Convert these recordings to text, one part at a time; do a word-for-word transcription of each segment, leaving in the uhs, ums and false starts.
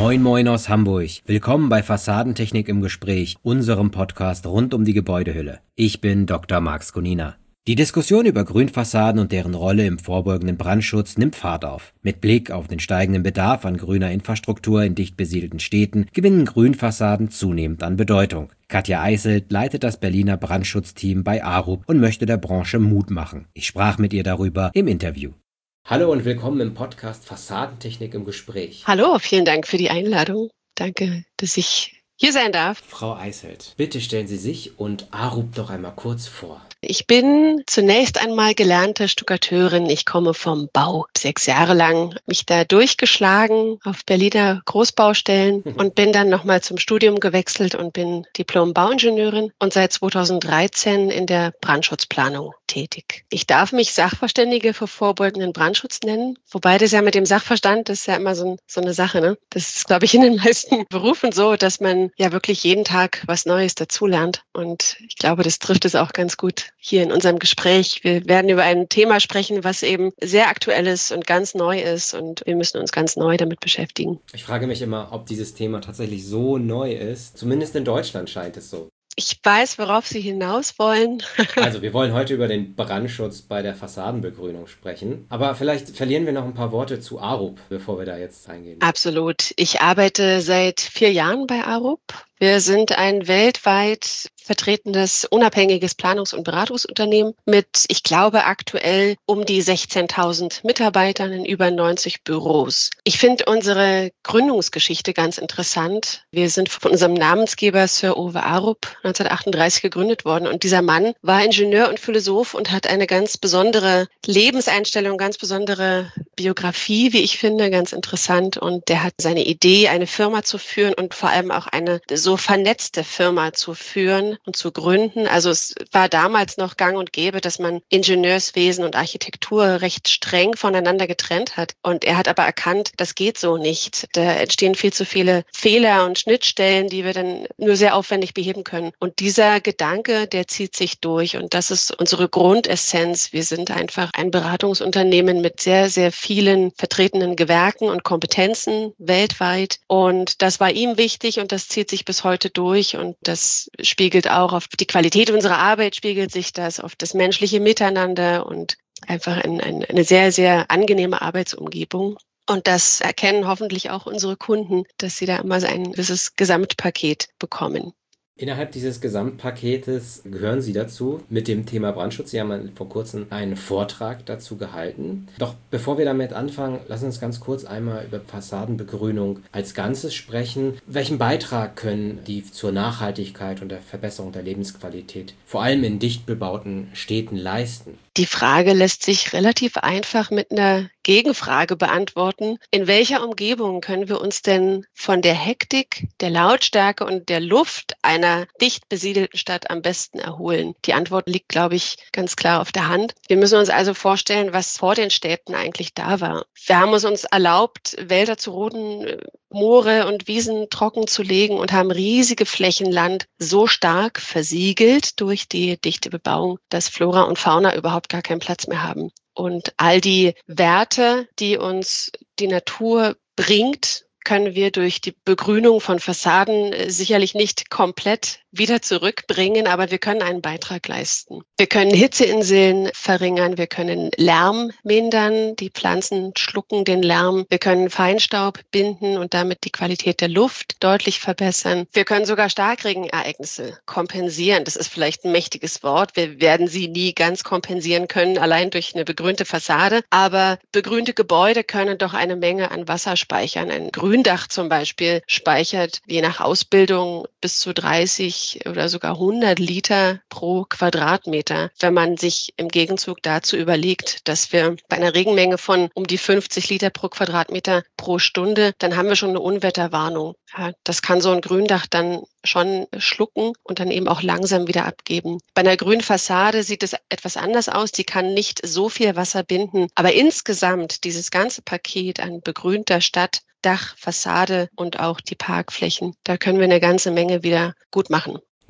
Moin Moin aus Hamburg. Willkommen bei Fassadentechnik im Gespräch, unserem Podcast rund um die Gebäudehülle. Ich bin Doktor Marc Gonina. Die Diskussion über Grünfassaden und deren Rolle im vorbeugenden Brandschutz nimmt Fahrt auf. Mit Blick auf den steigenden Bedarf an grüner Infrastruktur in dicht besiedelten Städten gewinnen Grünfassaden zunehmend an Bedeutung. Katja Eißelt leitet das Berliner Brandschutzteam bei Arup und möchte der Branche Mut machen. Ich sprach mit ihr darüber im Interview. Hallo und willkommen im Podcast Fassadentechnik im Gespräch. Hallo, vielen Dank für die Einladung. Danke, dass ich hier sein darf. Frau Eißelt, bitte stellen Sie sich und Arup doch einmal kurz vor. Ich bin zunächst einmal gelernte Stuckateurin. Ich komme vom Bau. Sechs Jahre lang mich da durchgeschlagen auf Berliner Großbaustellen und bin dann nochmal zum Studium gewechselt und bin Diplom-Bauingenieurin und seit zweitausenddreizehn in der Brandschutzplanung tätig. Ich darf mich Sachverständige für vorbeugenden Brandschutz nennen, wobei das ja mit dem Sachverstand, das ist ja immer so, ein, so eine Sache, ne? Das ist, glaube ich, in den meisten Berufen so, dass man ja wirklich jeden Tag was Neues dazulernt. Und ich glaube, das trifft es auch ganz gut hier in unserem Gespräch. Wir werden über ein Thema sprechen, was eben sehr aktuell ist und ganz neu ist und wir müssen uns ganz neu damit beschäftigen. Ich frage mich immer, ob dieses Thema tatsächlich so neu ist. Zumindest in Deutschland scheint es so. Ich weiß, worauf Sie hinaus wollen. Also, wir wollen heute über den Brandschutz bei der Fassadenbegrünung sprechen. Aber vielleicht verlieren wir noch ein paar Worte zu Arup, bevor wir da jetzt reingehen. Absolut. Ich arbeite seit vier Jahren bei Arup. Wir sind ein weltweit vertretendes, unabhängiges Planungs- und Beratungsunternehmen mit, ich glaube, aktuell um die sechzehntausend Mitarbeitern in über neunzig Büros. Ich finde unsere Gründungsgeschichte ganz interessant. Wir sind von unserem Namensgeber Sir Ove Arup neunzehnhundertachtunddreißig gegründet worden und dieser Mann war Ingenieur und Philosoph und hat eine ganz besondere Lebenseinstellung, ganz besondere Biografie, wie ich finde, ganz interessant und der hat seine Idee, eine Firma zu führen und vor allem auch eine so vernetzte Firma zu führen und zu gründen. Also es war damals noch gang und gäbe, dass man Ingenieurswesen und Architektur recht streng voneinander getrennt hat. Und er hat aber erkannt, das geht so nicht. Da entstehen viel zu viele Fehler und Schnittstellen, die wir dann nur sehr aufwendig beheben können. Und dieser Gedanke, der zieht sich durch. Und das ist unsere Grundessenz. Wir sind einfach ein Beratungsunternehmen mit sehr, sehr vielen vertretenen Gewerken und Kompetenzen weltweit. Und das war ihm wichtig und das zieht sich bis heute durch. Und das spiegelt auch auf die Qualität unserer Arbeit, spiegelt sich das auf das menschliche Miteinander und einfach ein, ein, eine sehr, sehr angenehme Arbeitsumgebung. Und das erkennen hoffentlich auch unsere Kunden, dass sie da immer so ein gewisses Gesamtpaket bekommen. Innerhalb dieses Gesamtpaketes gehören Sie dazu mit dem Thema Brandschutz. Sie haben vor kurzem einen Vortrag dazu gehalten. Doch bevor wir damit anfangen, lassen Sie uns ganz kurz einmal über Fassadenbegrünung als Ganzes sprechen. Welchen Beitrag können die zur Nachhaltigkeit und der Verbesserung der Lebensqualität vor allem in dicht bebauten Städten leisten? Die Frage lässt sich relativ einfach mit einer Gegenfrage beantworten. In welcher Umgebung können wir uns denn von der Hektik, der Lautstärke und der Luft einer dicht besiedelten Stadt am besten erholen? Die Antwort liegt, glaube ich, ganz klar auf der Hand. Wir müssen uns also vorstellen, was vor den Städten eigentlich da war. Wir haben es uns erlaubt, Wälder zu roden, Moore und Wiesen trocken zu legen und haben riesige Flächen Land so stark versiegelt durch die dichte Bebauung, dass Flora und Fauna überhaupt gar keinen Platz mehr haben. Und all die Werte, die uns die Natur bringt, können wir durch die Begrünung von Fassaden sicherlich nicht komplett wieder zurückbringen, aber wir können einen Beitrag leisten. Wir können Hitzeinseln verringern, wir können Lärm mindern, die Pflanzen schlucken den Lärm, wir können Feinstaub binden und damit die Qualität der Luft deutlich verbessern. Wir können sogar Starkregenereignisse kompensieren. Das ist vielleicht ein mächtiges Wort. Wir werden sie nie ganz kompensieren können, allein durch eine begrünte Fassade, aber begrünte Gebäude können doch eine Menge an Wasser speichern. Ein Gründach zum Beispiel speichert je nach Ausbildung bis zu dreißig oder sogar hundert Liter pro Quadratmeter. Wenn man sich im Gegenzug dazu überlegt, dass wir bei einer Regenmenge von um die fünfzig Liter pro Quadratmeter pro Stunde, dann haben wir schon eine Unwetterwarnung. Ja, das kann so ein Gründach dann schon schlucken und dann eben auch langsam wieder abgeben. Bei einer grünen Fassade sieht es etwas anders aus. Die kann nicht so viel Wasser binden. Aber insgesamt dieses ganze Paket an begrünter Stadt, Dach, Fassade und auch die Parkflächen, da können wir eine ganze Menge wieder gut machen.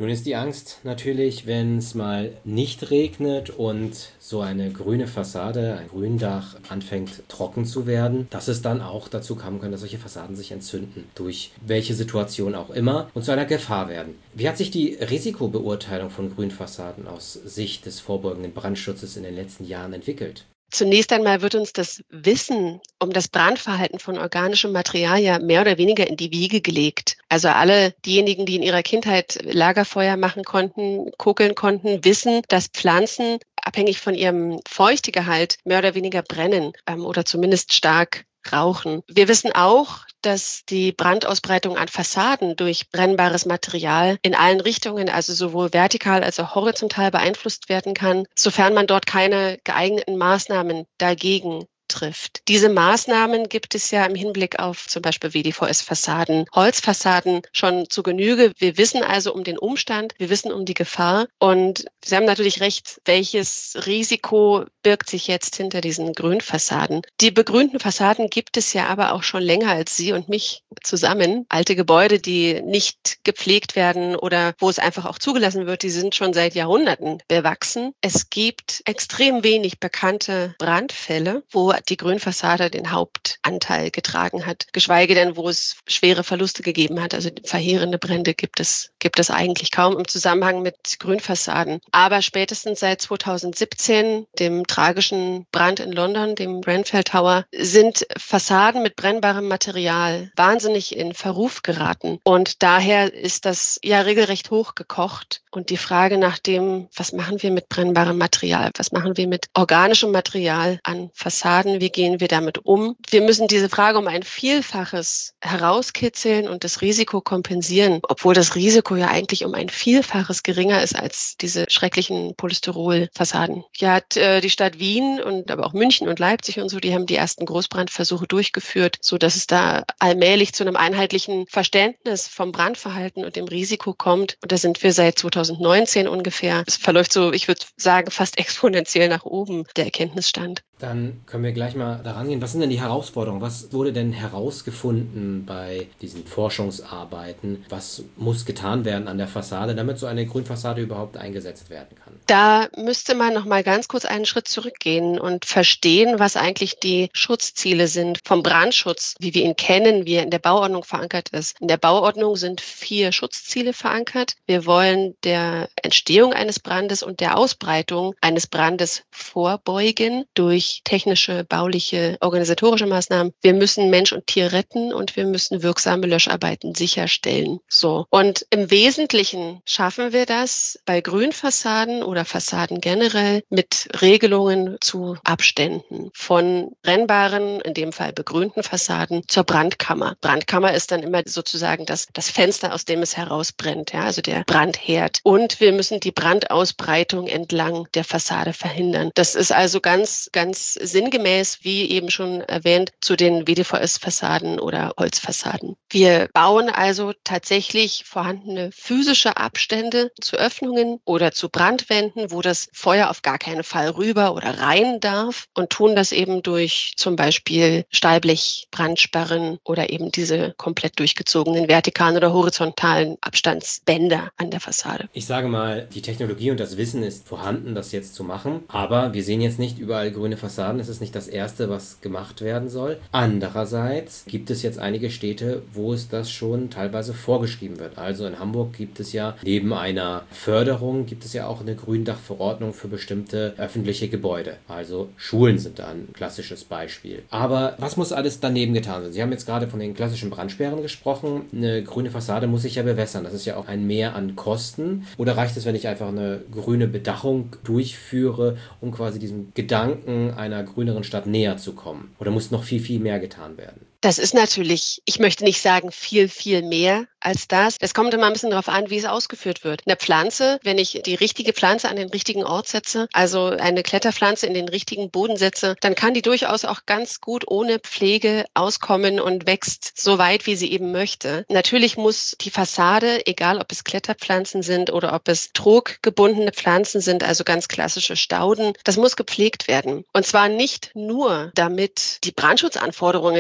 Nun ist die Angst natürlich, wenn es mal nicht regnet und so eine grüne Fassade, ein Gründach anfängt trocken zu werden, dass es dann auch dazu kommen kann, dass solche Fassaden sich entzünden, durch welche Situation auch immer und zu einer Gefahr werden. Wie hat sich die Risikobeurteilung von Grünfassaden aus Sicht des vorbeugenden Brandschutzes in den letzten Jahren entwickelt? Zunächst einmal wird uns das Wissen um das Brandverhalten von organischem Material ja mehr oder weniger in die Wiege gelegt. Also alle diejenigen, die in ihrer Kindheit Lagerfeuer machen konnten, kokeln konnten, wissen, dass Pflanzen abhängig von ihrem Feuchtegehalt mehr oder weniger brennen ähm, oder zumindest stark rauchen. Wir wissen auch, dass die Brandausbreitung an Fassaden durch brennbares Material in allen Richtungen, also sowohl vertikal als auch horizontal beeinflusst werden kann, sofern man dort keine geeigneten Maßnahmen dagegen trifft. Diese Maßnahmen gibt es ja im Hinblick auf zum Beispiel W D V S-Fassaden, Holzfassaden schon zu Genüge. Wir wissen also um den Umstand, wir wissen um die Gefahr und Sie haben natürlich recht, welches Risiko birgt sich jetzt hinter diesen Grünfassaden. Die begrünten Fassaden gibt es ja aber auch schon länger als Sie und mich zusammen. Alte Gebäude, die nicht gepflegt werden oder wo es einfach auch zugelassen wird, die sind schon seit Jahrhunderten bewachsen. Es gibt extrem wenig bekannte Brandfälle, wo die Grünfassade den Hauptanteil getragen hat, geschweige denn, wo es schwere Verluste gegeben hat. Also verheerende Brände gibt es, gibt es eigentlich kaum im Zusammenhang mit Grünfassaden. Aber spätestens seit zweitausendsiebzehn, dem tragischen Brand in London, dem Grenfell Tower, sind Fassaden mit brennbarem Material wahnsinnig in Verruf geraten. Und daher ist das ja regelrecht hochgekocht. Und die Frage nach dem, was machen wir mit brennbarem Material? Was machen wir mit organischem Material an Fassaden? Wie gehen wir damit um? Wir müssen diese Frage um ein Vielfaches herauskitzeln und das Risiko kompensieren, obwohl das Risiko ja eigentlich um ein Vielfaches geringer ist als diese schrecklichen Polystyrol-Fassaden. Ja, hat äh, die Stadt Wien und aber auch München und Leipzig und so, die haben die ersten Großbrandversuche durchgeführt, so dass es da allmählich zu einem einheitlichen Verständnis vom Brandverhalten und dem Risiko kommt. Und da sind wir seit zweitausendneunzehn ungefähr. Es verläuft so, ich würde sagen, fast exponentiell nach oben, der Erkenntnisstand. Dann können wir gleich mal daran gehen. Was sind denn die Herausforderungen? Was wurde denn herausgefunden bei diesen Forschungsarbeiten? Was muss getan werden an der Fassade, damit so eine Grünfassade überhaupt eingesetzt werden kann? Da müsste man noch mal ganz kurz einen Schritt zurückgehen und verstehen, was eigentlich die Schutzziele sind vom Brandschutz, wie wir ihn kennen, wie er in der Bauordnung verankert ist. In der Bauordnung sind vier Schutzziele verankert. Wir wollen der Entstehung eines Brandes und der Ausbreitung eines Brandes vorbeugen durch technische, bauliche, organisatorische Maßnahmen. Wir müssen Mensch und Tier retten und wir müssen wirksame Löscharbeiten sicherstellen. So. Und im Wesentlichen schaffen wir das bei Grünfassaden oder Fassaden generell mit Regelungen zu Abständen von brennbaren, in dem Fall begrünten Fassaden zur Brandkammer. Brandkammer ist dann immer sozusagen das, das Fenster, aus dem es herausbrennt, ja, also der Brandherd. Und wir müssen die Brandausbreitung entlang der Fassade verhindern. Das ist also ganz, ganz sinngemäß, wie eben schon erwähnt, zu den W D V S-Fassaden oder Holzfassaden. Wir bauen also tatsächlich vorhandene physische Abstände zu Öffnungen oder zu Brandwänden, wo das Feuer auf gar keinen Fall rüber oder rein darf und tun das eben durch zum Beispiel Stahlblechbrandsperren oder eben diese komplett durchgezogenen vertikalen oder horizontalen Abstandsbänder an der Fassade. Ich sage mal, die Technologie und das Wissen ist vorhanden, das jetzt zu machen, aber wir sehen jetzt nicht überall grüne Fassaden. Es ist nicht das Erste, was gemacht werden soll. Andererseits gibt es jetzt einige Städte, wo es das schon teilweise vorgeschrieben wird. Also in Hamburg gibt es ja neben einer Förderung gibt es ja auch eine Gründachverordnung für bestimmte öffentliche Gebäude. Also Schulen sind da ein klassisches Beispiel. Aber was muss alles daneben getan werden? Sie haben jetzt gerade von den klassischen Brandsperren gesprochen. Eine grüne Fassade muss sich ja bewässern. Das ist ja auch ein Mehr an Kosten. Oder reicht es, wenn ich einfach eine grüne Bedachung durchführe, um quasi diesem Gedanken einer grüneren Stadt näher zu kommen? Oder muss noch viel, viel mehr getan werden? Das ist natürlich, ich möchte nicht sagen viel, viel mehr als das. Es kommt immer ein bisschen darauf an, wie es ausgeführt wird. Eine Pflanze, wenn ich die richtige Pflanze an den richtigen Ort setze, also eine Kletterpflanze in den richtigen Boden setze, dann kann die durchaus auch ganz gut ohne Pflege auskommen und wächst so weit, wie sie eben möchte. Natürlich muss die Fassade, egal ob es Kletterpflanzen sind oder ob es troggebundene Pflanzen sind, also ganz klassische Stauden, das muss gepflegt werden. Und zwar nicht nur, damit die Brandschutzanforderungen erfüllt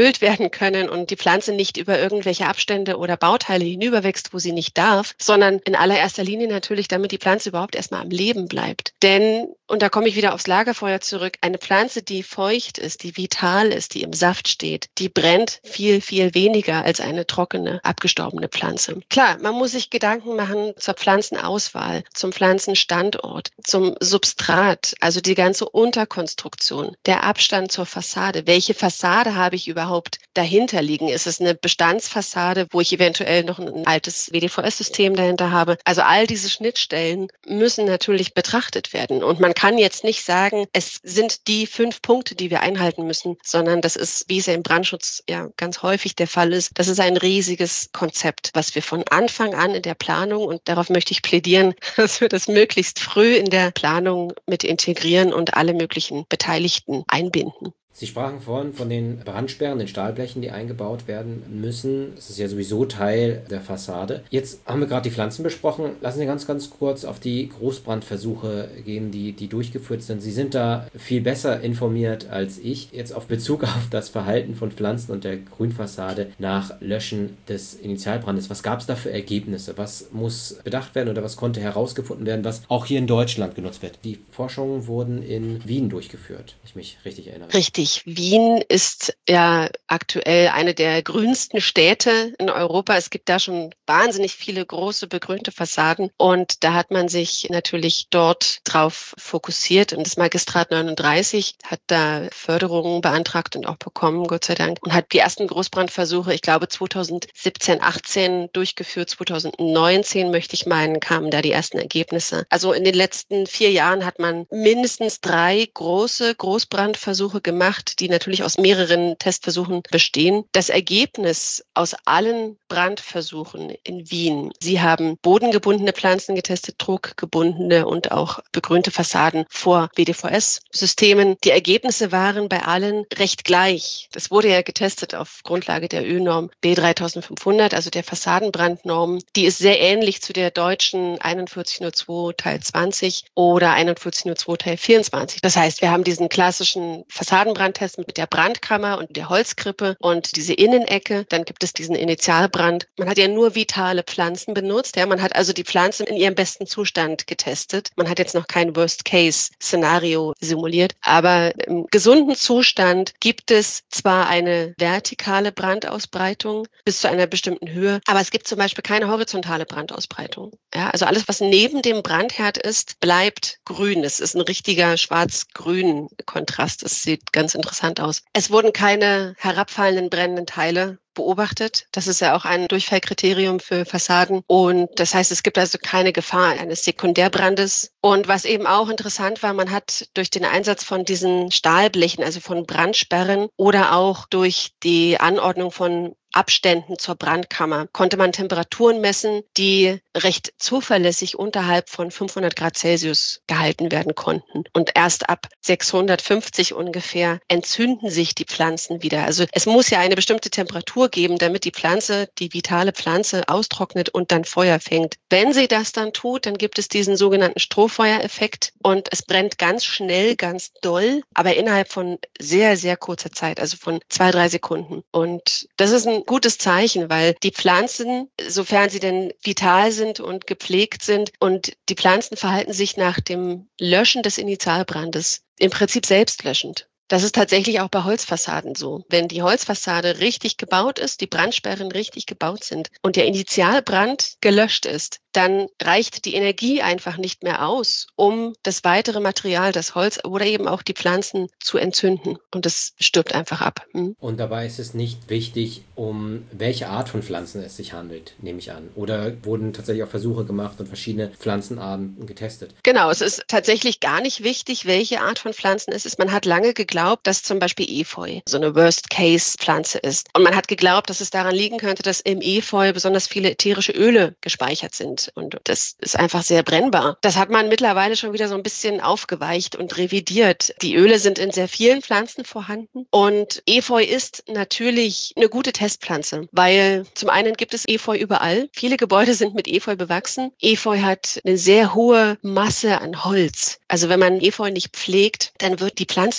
gefüllt werden können und die Pflanze nicht über irgendwelche Abstände oder Bauteile hinüberwächst, wo sie nicht darf, sondern in allererster Linie natürlich, damit die Pflanze überhaupt erstmal am Leben bleibt. Denn, und da komme ich wieder aufs Lagerfeuer zurück, eine Pflanze, die feucht ist, die vital ist, die im Saft steht, die brennt viel, viel weniger als eine trockene, abgestorbene Pflanze. Klar, man muss sich Gedanken machen zur Pflanzenauswahl, zum Pflanzenstandort, zum Substrat, also die ganze Unterkonstruktion, der Abstand zur Fassade. Welche Fassade habe ich überhaupt dahinter liegen? Ist es eine Bestandsfassade, wo ich eventuell noch ein altes W D V S-System dahinter habe? Also all diese Schnittstellen müssen natürlich betrachtet werden. Und man kann jetzt nicht sagen, es sind die fünf Punkte, die wir einhalten müssen, sondern das ist, wie es ja im Brandschutz ja ganz häufig der Fall ist, das ist ein riesiges Konzept, was wir von Anfang an in der Planung, und darauf möchte ich plädieren, dass wir das möglichst früh in der Planung mit integrieren und alle möglichen Beteiligten einbinden. Sie sprachen vorhin von den Brandsperren, den Stahlblechen, die eingebaut werden müssen. Das ist ja sowieso Teil der Fassade. Jetzt haben wir gerade die Pflanzen besprochen. Lassen Sie ganz, ganz kurz auf die Großbrandversuche gehen, die, die durchgeführt sind. Sie sind da viel besser informiert als ich. Jetzt auf Bezug auf das Verhalten von Pflanzen und der Grünfassade nach Löschen des Initialbrandes. Was gab es da für Ergebnisse? Was muss bedacht werden oder was konnte herausgefunden werden, was auch hier in Deutschland genutzt wird? Die Forschungen wurden in Wien durchgeführt, wenn ich mich richtig erinnere. Richtig. Wien ist ja aktuell eine der grünsten Städte in Europa. Es gibt da schon wahnsinnig viele große begrünte Fassaden und da hat man sich natürlich dort drauf fokussiert und das Magistrat neununddreißig hat da Förderungen beantragt und auch bekommen, Gott sei Dank, und hat die ersten Großbrandversuche, ich glaube zweitausendsiebzehn, achtzehn durchgeführt. zweitausendneunzehn, möchte ich meinen, kamen da die ersten Ergebnisse. Also in den letzten vier Jahren hat man mindestens drei große Großbrandversuche gemacht, die natürlich aus mehreren Testversuchen bestehen. Das Ergebnis aus allen Brandversuchen in Wien, sie haben bodengebundene Pflanzen getestet, druckgebundene und auch begrünte Fassaden vor W D V S-Systemen. Die Ergebnisse waren bei allen recht gleich. Das wurde ja getestet auf Grundlage der Ö-Norm B dreitausendfünfhundert, also der Fassadenbrandnorm. Die ist sehr ähnlich zu der deutschen einundvierzig null zwei Teil zwanzig oder einundvierzig null zwei Teil vierundzwanzig. Das heißt, wir haben diesen klassischen Fassadenbrand Test mit der Brandkammer und der Holzkrippe und diese Innenecke. Dann gibt es diesen Initialbrand. Man hat ja nur vitale Pflanzen benutzt. Ja, man hat also die Pflanzen in ihrem besten Zustand getestet. Man hat jetzt noch kein Worst-Case-Szenario simuliert. Aber im gesunden Zustand gibt es zwar eine vertikale Brandausbreitung bis zu einer bestimmten Höhe, aber es gibt zum Beispiel keine horizontale Brandausbreitung. Ja, also alles, was neben dem Brandherd ist, bleibt grün. Es ist ein richtiger schwarz-grün Kontrast. Es sieht ganz interessant aus. Es wurden keine herabfallenden brennenden Teile beobachtet. Das ist ja auch ein Durchfallkriterium für Fassaden. Und das heißt, es gibt also keine Gefahr eines Sekundärbrandes. Und was eben auch interessant war, man hat durch den Einsatz von diesen Stahlblechen, also von Brandsperren oder auch durch die Anordnung von Abständen zur Brandkammer konnte man Temperaturen messen, die recht zuverlässig unterhalb von fünfhundert Grad Celsius gehalten werden konnten. Und erst ab sechshundertfünfzig ungefähr entzünden sich die Pflanzen wieder. Also es muss ja eine bestimmte Temperatur geben, damit die Pflanze, die vitale Pflanze austrocknet und dann Feuer fängt. Wenn sie das dann tut, dann gibt es diesen sogenannten Strohfeuereffekt und es brennt ganz schnell, ganz doll, aber innerhalb von sehr, sehr kurzer Zeit, also von zwei, drei Sekunden. Und das ist ein gutes Zeichen, weil die Pflanzen, sofern sie denn vital sind und gepflegt sind, und die Pflanzen verhalten sich nach dem Löschen des Initialbrandes im Prinzip selbstlöschend. Das ist tatsächlich auch bei Holzfassaden so. Wenn die Holzfassade richtig gebaut ist, die Brandsperren richtig gebaut sind und der Initialbrand gelöscht ist, dann reicht die Energie einfach nicht mehr aus, um das weitere Material, das Holz oder eben auch die Pflanzen zu entzünden. Und das stirbt einfach ab. Hm. Und dabei ist es nicht wichtig, um welche Art von Pflanzen es sich handelt, nehme ich an. Oder wurden tatsächlich auch Versuche gemacht und verschiedene Pflanzenarten getestet? Genau, es ist tatsächlich gar nicht wichtig, welche Art von Pflanzen es ist. Man hat lange geglaubt, dass zum Beispiel Efeu so eine Worst-Case-Pflanze ist. Und man hat geglaubt, dass es daran liegen könnte, dass im Efeu besonders viele ätherische Öle gespeichert sind. Und das ist einfach sehr brennbar. Das hat man mittlerweile schon wieder so ein bisschen aufgeweicht und revidiert. Die Öle sind in sehr vielen Pflanzen vorhanden. Und Efeu ist natürlich eine gute Testpflanze, weil zum einen gibt es Efeu überall. Viele Gebäude sind mit Efeu bewachsen. Efeu hat eine sehr hohe Masse an Holz. Also wenn man Efeu nicht pflegt, dann wird die Pflanze wird immer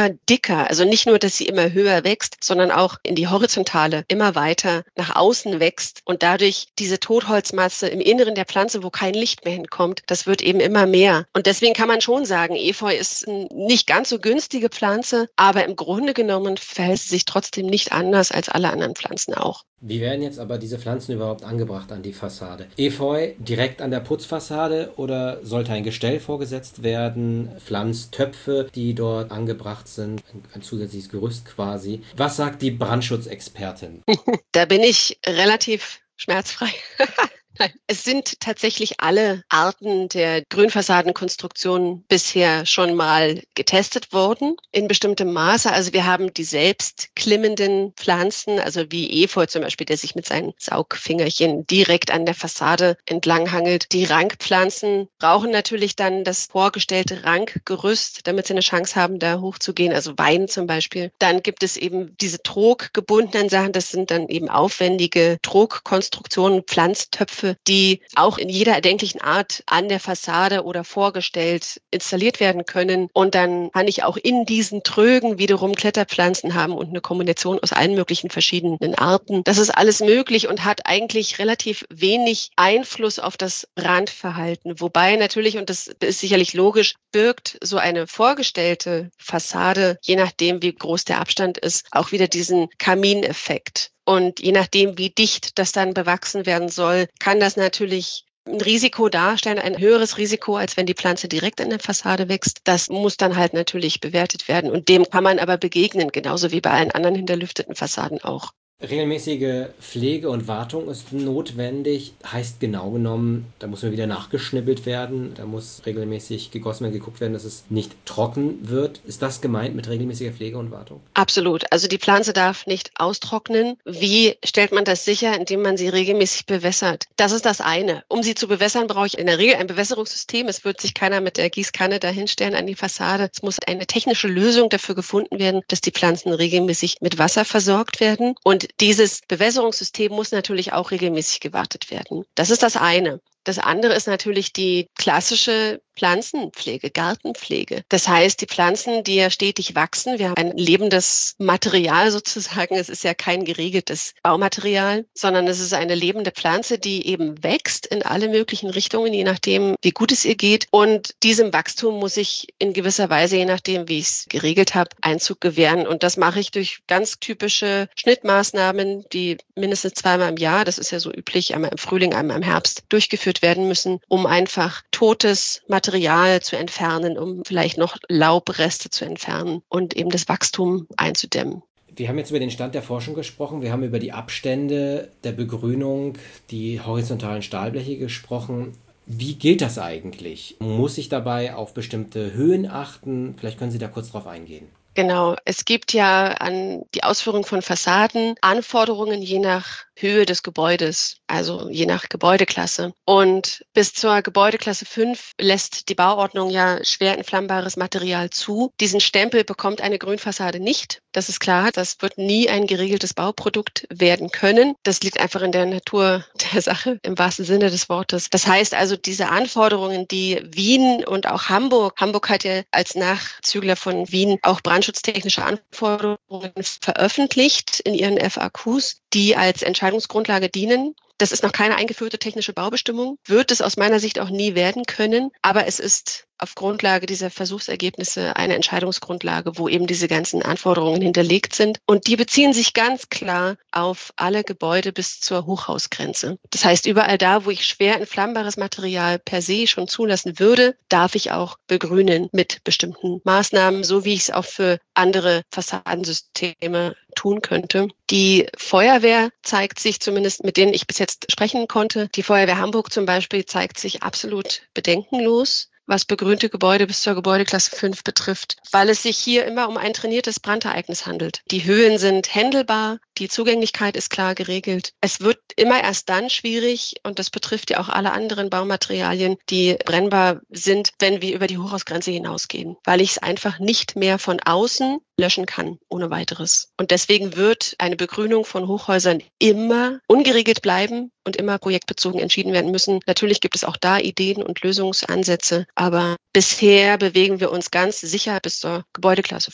immer dicker. Also nicht nur, dass sie immer höher wächst, sondern auch in die Horizontale immer weiter nach außen wächst und dadurch diese Totholzmasse im Inneren der Pflanze, wo kein Licht mehr hinkommt, das wird eben immer mehr. Und deswegen kann man schon sagen, Efeu ist eine nicht ganz so günstige Pflanze, aber im Grunde genommen verhält sie sich trotzdem nicht anders als alle anderen Pflanzen auch. Wie werden jetzt aber diese Pflanzen überhaupt angebracht an die Fassade? Efeu direkt an der Putzfassade oder sollte ein Gestell vorgesetzt werden? Pflanztöpfe, die dort angebracht sind, ein, ein zusätzliches Gerüst quasi. Was sagt die Brandschutzexpertin? Da bin ich relativ schmerzfrei. Nein, es sind tatsächlich alle Arten der Grünfassadenkonstruktion bisher schon mal getestet worden in bestimmtem Maße. Also wir haben die selbstklimmenden Pflanzen, also wie Efeu zum Beispiel, der sich mit seinen Saugfingerchen direkt an der Fassade entlanghangelt. Die Rankpflanzen brauchen natürlich dann das vorgestellte Rankgerüst, damit sie eine Chance haben, da hochzugehen. Also Wein zum Beispiel. Dann gibt es eben diese troggebundenen Sachen. Das sind dann eben aufwendige Trogkonstruktionen, Pflanztöpfe, die auch in jeder erdenklichen Art an der Fassade oder vorgestellt installiert werden können. Und dann kann ich auch in diesen Trögen wiederum Kletterpflanzen haben und eine Kombination aus allen möglichen verschiedenen Arten. Das ist alles möglich und hat eigentlich relativ wenig Einfluss auf das Brandverhalten. Wobei natürlich, und das ist sicherlich logisch, birgt so eine vorgestellte Fassade, je nachdem wie groß der Abstand ist, auch wieder diesen Kamineffekt. Und je nachdem, wie dicht das dann bewachsen werden soll, kann das natürlich ein Risiko darstellen, ein höheres Risiko, als wenn die Pflanze direkt an der Fassade wächst. Das muss dann halt natürlich bewertet werden. Und dem kann man aber begegnen, genauso wie bei allen anderen hinterlüfteten Fassaden auch. Regelmäßige Pflege und Wartung ist notwendig, heißt genau genommen, da muss mal wieder nachgeschnibbelt werden, da muss regelmäßig gegossen werden, geguckt werden, dass es nicht trocken wird. Ist das gemeint mit regelmäßiger Pflege und Wartung? Absolut. Also die Pflanze darf nicht austrocknen. Wie stellt man das sicher? Indem man sie regelmäßig bewässert. Das ist das eine. Um sie zu bewässern, brauche ich in der Regel ein Bewässerungssystem. Es wird sich keiner mit der Gießkanne dahinstellen an die Fassade. Es muss eine technische Lösung dafür gefunden werden, dass die Pflanzen regelmäßig mit Wasser versorgt werden. Und dieses Bewässerungssystem muss natürlich auch regelmäßig gewartet werden. Das ist das eine. Das andere ist natürlich die klassische Pflanzenpflege, Gartenpflege. Das heißt, die Pflanzen, die ja stetig wachsen, wir haben ein lebendes Material sozusagen. Es ist ja kein geregeltes Baumaterial, sondern es ist eine lebende Pflanze, die eben wächst in alle möglichen Richtungen, je nachdem, wie gut es ihr geht. Und diesem Wachstum muss ich in gewisser Weise, je nachdem, wie ich es geregelt habe, Einzug gewähren. Und das mache ich durch ganz typische Schnittmaßnahmen, die mindestens zweimal im Jahr, das ist ja so üblich, einmal im Frühling, einmal im Herbst, durchgeführt werden müssen, um einfach totes Material zu entfernen, um vielleicht noch Laubreste zu entfernen und eben das Wachstum einzudämmen. Wir haben jetzt über den Stand der Forschung gesprochen, wir haben über die Abstände der Begrünung, die horizontalen Stahlbleche gesprochen. Wie gilt das eigentlich? Muss ich dabei auf bestimmte Höhen achten? Vielleicht können Sie da kurz drauf eingehen. Genau, es gibt ja an die Ausführung von Fassaden Anforderungen je nach Höhe des Gebäudes, also je nach Gebäudeklasse. Und bis zur Gebäudeklasse fünf lässt die Bauordnung ja schwer entflammbares Material zu. Diesen Stempel bekommt eine Grünfassade nicht. Das ist klar, das wird nie ein geregeltes Bauprodukt werden können. Das liegt einfach in der Natur der Sache, im wahrsten Sinne des Wortes. Das heißt also, diese Anforderungen, die Wien und auch Hamburg, Hamburg hat ja als Nachzügler von Wien auch brandschutztechnische Anforderungen veröffentlicht in ihren F A Qs, die als Entscheidungsgrundlage dienen. Das ist noch keine eingeführte technische Baubestimmung, wird es aus meiner Sicht auch nie werden können, aber es ist auf Grundlage dieser Versuchsergebnisse eine Entscheidungsgrundlage, wo eben diese ganzen Anforderungen hinterlegt sind. Und die beziehen sich ganz klar auf alle Gebäude bis zur Hochhausgrenze. Das heißt, überall da, wo ich schwer entflammbares Material per se schon zulassen würde, darf ich auch begrünen mit bestimmten Maßnahmen, so wie ich es auch für andere Fassadensysteme tun könnte. Die Feuerwehr zeigt sich zumindest, mit denen ich bis jetzt sprechen konnte, die Feuerwehr Hamburg zum Beispiel zeigt sich absolut bedenkenlos, was begrünte Gebäude bis zur Gebäudeklasse fünf betrifft, weil es sich hier immer um ein trainiertes Brandereignis handelt. Die Höhen sind händelbar, die Zugänglichkeit ist klar geregelt. Es wird immer erst dann schwierig, und das betrifft ja auch alle anderen Baumaterialien, die brennbar sind, wenn wir über die Hochhausgrenze hinausgehen, weil ich es einfach nicht mehr von außen löschen kann, ohne weiteres. Und deswegen wird eine Begrünung von Hochhäusern immer ungeregelt bleiben und immer projektbezogen entschieden werden müssen. Natürlich gibt es auch da Ideen und Lösungsansätze, aber bisher bewegen wir uns ganz sicher bis zur Gebäudeklasse fünf.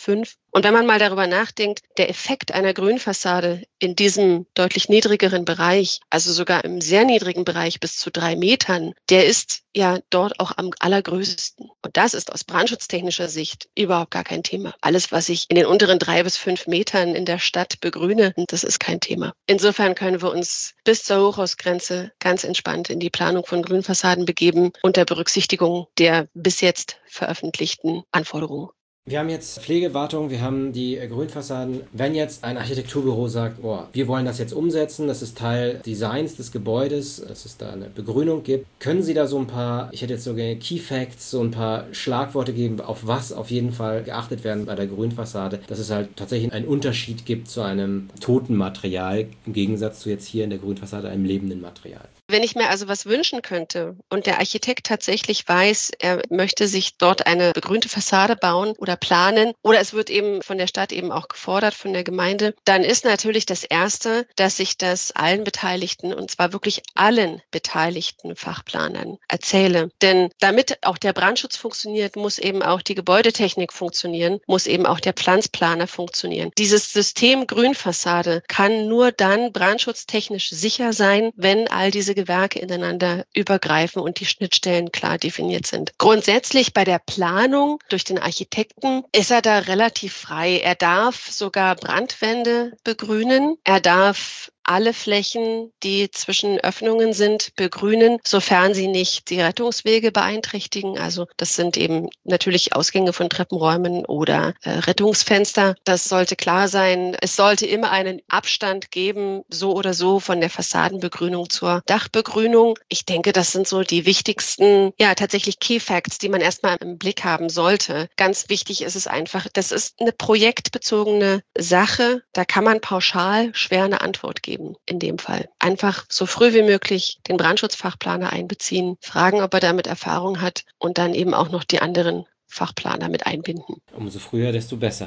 Und wenn man mal darüber nachdenkt, der Effekt einer Grünfassade in diesem deutlich niedrigeren Bereich, also sogar im sehr niedrigen Bereich bis zu drei Metern, der ist ja dort auch am allergrößten. Und das ist aus brandschutztechnischer Sicht überhaupt gar kein Thema. Alles, was ich in den unteren drei bis fünf Metern in der Stadt begrüne, das ist kein Thema. Insofern können wir uns bis zur Hochhausgrenze ganz entspannt in die Planung von Grünfassaden begeben, unter Berücksichtigung der bis jetzt veröffentlichten Anforderungen. Wir haben jetzt Pflegewartung, wir haben die Grünfassaden. Wenn jetzt ein Architekturbüro sagt, oh, wir wollen das jetzt umsetzen, das ist Teil des Designs des Gebäudes, dass es da eine Begrünung gibt, können Sie da so ein paar, ich hätte jetzt so gerne Key Facts, so ein paar Schlagworte geben, auf was auf jeden Fall geachtet werden bei der Grünfassade, dass es halt tatsächlich einen Unterschied gibt zu einem toten Material, im Gegensatz zu jetzt hier in der Grünfassade einem lebenden Material. Wenn ich mir also was wünschen könnte und der Architekt tatsächlich weiß, er möchte sich dort eine begrünte Fassade bauen oder planen oder es wird eben von der Stadt eben auch gefordert, von der Gemeinde, dann ist natürlich das Erste, dass ich das allen Beteiligten und zwar wirklich allen beteiligten Fachplanern erzähle. Denn damit auch der Brandschutz funktioniert, muss eben auch die Gebäudetechnik funktionieren, muss eben auch der Pflanzplaner funktionieren. Dieses System Grünfassade kann nur dann brandschutztechnisch sicher sein, wenn all diese Gewerke ineinander übergreifen und die Schnittstellen klar definiert sind. Grundsätzlich bei der Planung durch den Architekten ist er da relativ frei. Er darf sogar Brandwände begrünen. Er darf alle Flächen, die zwischen Öffnungen sind, begrünen, sofern sie nicht die Rettungswege beeinträchtigen. Also das sind eben natürlich Ausgänge von Treppenräumen oder äh, Rettungsfenster. Das sollte klar sein. Es sollte immer einen Abstand geben, so oder so, von der Fassadenbegrünung zur Dachbegrünung. Ich denke, das sind so die wichtigsten, ja, tatsächlich Key Facts, die man erstmal im Blick haben sollte. Ganz wichtig ist es einfach, das ist eine projektbezogene Sache. Da kann man pauschal schwer eine Antwort geben. In dem Fall. Einfach so früh wie möglich den Brandschutzfachplaner einbeziehen, fragen, ob er damit Erfahrung hat und dann eben auch noch die anderen Fachplaner mit einbinden. Umso früher, desto besser.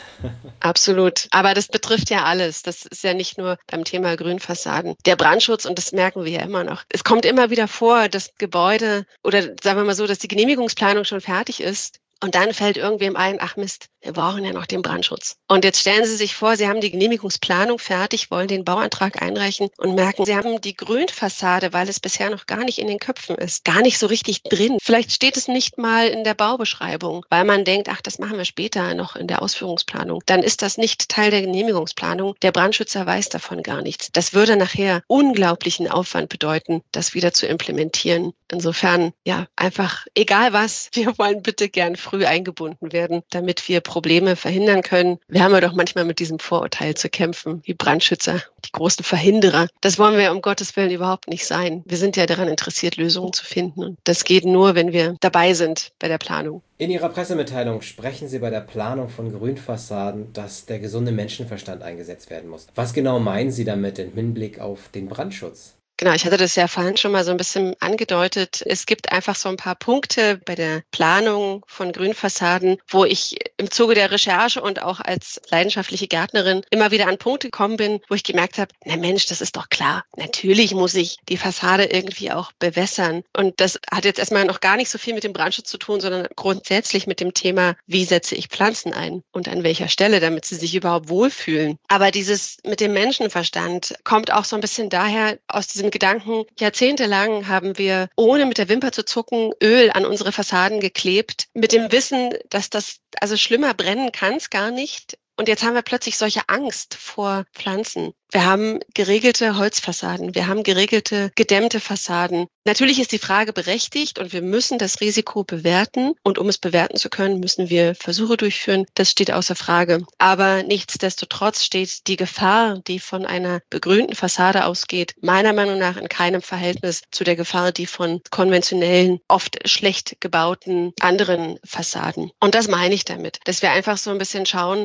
Absolut. Aber das betrifft ja alles. Das ist ja nicht nur beim Thema Grünfassaden. Der Brandschutz, und das merken wir ja immer noch. Es kommt immer wieder vor, dass Gebäude oder sagen wir mal so, dass die Genehmigungsplanung schon fertig ist. Und dann fällt irgendwem ein, ach Mist, wir brauchen ja noch den Brandschutz. Und jetzt stellen Sie sich vor, Sie haben die Genehmigungsplanung fertig, wollen den Bauantrag einreichen und merken, Sie haben die Grünfassade, weil es bisher noch gar nicht in den Köpfen ist, gar nicht so richtig drin. Vielleicht steht es nicht mal in der Baubeschreibung, weil man denkt, ach, das machen wir später noch in der Ausführungsplanung. Dann ist das nicht Teil der Genehmigungsplanung. Der Brandschützer weiß davon gar nichts. Das würde nachher unglaublichen Aufwand bedeuten, das wieder zu implementieren. Insofern, ja, einfach egal was, wir wollen bitte gern früh eingebunden werden, damit wir Probleme verhindern können. Wir haben ja doch manchmal mit diesem Vorurteil zu kämpfen, die Brandschützer, die großen Verhinderer. Das wollen wir um Gottes Willen überhaupt nicht sein. Wir sind ja daran interessiert, Lösungen zu finden. Und das geht nur, wenn wir dabei sind bei der Planung. In Ihrer Pressemitteilung sprechen Sie bei der Planung von Grünfassaden, dass der gesunde Menschenverstand eingesetzt werden muss. Was genau meinen Sie damit im Hinblick auf den Brandschutz? Genau, ich hatte das ja vorhin schon mal so ein bisschen angedeutet. Es gibt einfach so ein paar Punkte bei der Planung von Grünfassaden, wo ich im Zuge der Recherche und auch als leidenschaftliche Gärtnerin immer wieder an Punkte gekommen bin, wo ich gemerkt habe, na Mensch, das ist doch klar. Natürlich muss ich die Fassade irgendwie auch bewässern. Und das hat jetzt erstmal noch gar nicht so viel mit dem Brandschutz zu tun, sondern grundsätzlich mit dem Thema, wie setze ich Pflanzen ein und an welcher Stelle, damit sie sich überhaupt wohlfühlen. Aber dieses mit dem Menschenverstand kommt auch so ein bisschen daher aus diesem Gedanken, jahrzehntelang haben wir, ohne mit der Wimper zu zucken, Öl an unsere Fassaden geklebt, mit dem Wissen, dass das, also schlimmer brennen kann es gar nicht. Und jetzt haben wir plötzlich solche Angst vor Pflanzen. Wir haben geregelte Holzfassaden, wir haben geregelte, gedämmte Fassaden. Natürlich ist die Frage berechtigt und wir müssen das Risiko bewerten. Und um es bewerten zu können, müssen wir Versuche durchführen. Das steht außer Frage. Aber nichtsdestotrotz steht die Gefahr, die von einer begrünten Fassade ausgeht, meiner Meinung nach in keinem Verhältnis zu der Gefahr, die von konventionellen, oft schlecht gebauten anderen Fassaden. Und das meine ich damit, dass wir einfach so ein bisschen schauen, auch im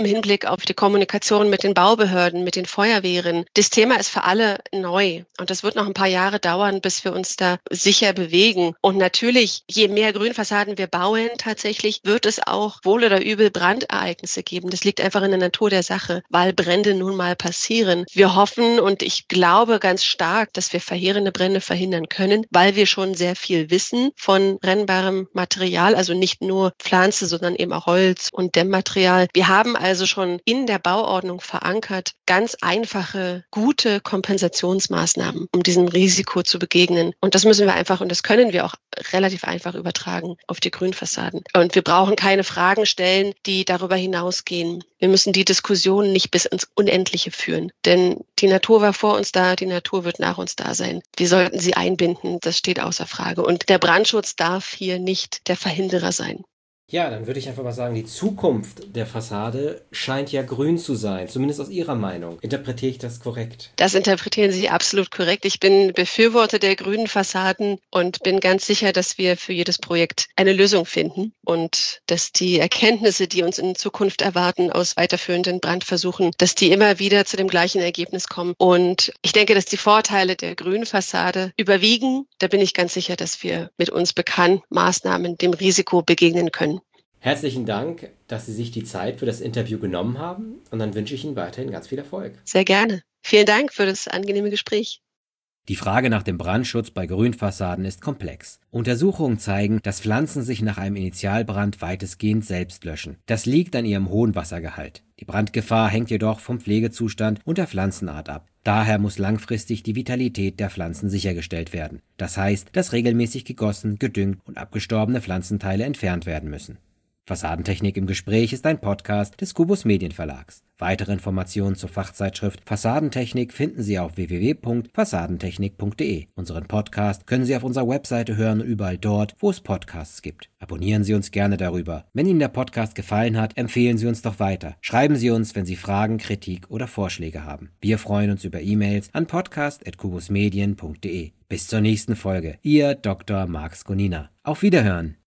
im Hinblick auf die Kommunikation mit den Baubehörden, mit den Feuerwehren. Das Thema ist für alle neu und das wird noch ein paar Jahre dauern, bis wir uns da sicher bewegen. Und natürlich, je mehr Grünfassaden wir bauen, tatsächlich wird es auch wohl oder übel Brandereignisse geben. Das liegt einfach in der Natur der Sache, weil Brände nun mal passieren. Wir hoffen und ich glaube ganz stark, dass wir verheerende Brände verhindern können, weil wir schon sehr viel wissen von brennbarem Material, also nicht nur Pflanze, sondern eben auch Holz und Dämmmaterial. Wir haben also schon in der Bauordnung verankert ganz einfache, gute Kompensationsmaßnahmen, um diesem Risiko zu begegnen. Und das müssen wir einfach und das können wir auch relativ einfach übertragen auf die Grünfassaden. Und wir brauchen keine Fragen stellen, die darüber hinausgehen. Wir müssen die Diskussion nicht bis ins Unendliche führen. Denn die Natur war vor uns da, die Natur wird nach uns da sein. Wir sollten sie einbinden, das steht außer Frage. Und der Brandschutz darf hier nicht der Verhinderer sein. Ja, dann würde ich einfach mal sagen, die Zukunft der Fassade scheint ja grün zu sein, zumindest aus Ihrer Meinung. Interpretiere ich das korrekt? Das interpretieren Sie absolut korrekt. Ich bin Befürworter der grünen Fassaden und bin ganz sicher, dass wir für jedes Projekt eine Lösung finden und dass die Erkenntnisse, die uns in Zukunft erwarten aus weiterführenden Brandversuchen, dass die immer wieder zu dem gleichen Ergebnis kommen. Und ich denke, dass die Vorteile der grünen Fassade überwiegen. Da bin ich ganz sicher, dass wir mit uns bekannten Maßnahmen dem Risiko begegnen können. Herzlichen Dank, dass Sie sich die Zeit für das Interview genommen haben und dann wünsche ich Ihnen weiterhin ganz viel Erfolg. Sehr gerne. Vielen Dank für das angenehme Gespräch. Die Frage nach dem Brandschutz bei Grünfassaden ist komplex. Untersuchungen zeigen, dass Pflanzen sich nach einem Initialbrand weitestgehend selbst löschen. Das liegt an ihrem hohen Wassergehalt. Die Brandgefahr hängt jedoch vom Pflegezustand und der Pflanzenart ab. Daher muss langfristig die Vitalität der Pflanzen sichergestellt werden. Das heißt, dass regelmäßig gegossen, gedüngt und abgestorbene Pflanzenteile entfernt werden müssen. Fassadentechnik im Gespräch ist ein Podcast des Kubus Medienverlags. Weitere Informationen zur Fachzeitschrift Fassadentechnik finden Sie auf w w w punkt fassadentechnik punkt d e. Unseren Podcast können Sie auf unserer Webseite hören und überall dort, wo es Podcasts gibt. Abonnieren Sie uns gerne darüber. Wenn Ihnen der Podcast gefallen hat, empfehlen Sie uns doch weiter. Schreiben Sie uns, wenn Sie Fragen, Kritik oder Vorschläge haben. Wir freuen uns über E-Mails an podcast at kubusmedien punkt d e. Bis zur nächsten Folge. Ihr Doktor Marx Gonina. Auf Wiederhören!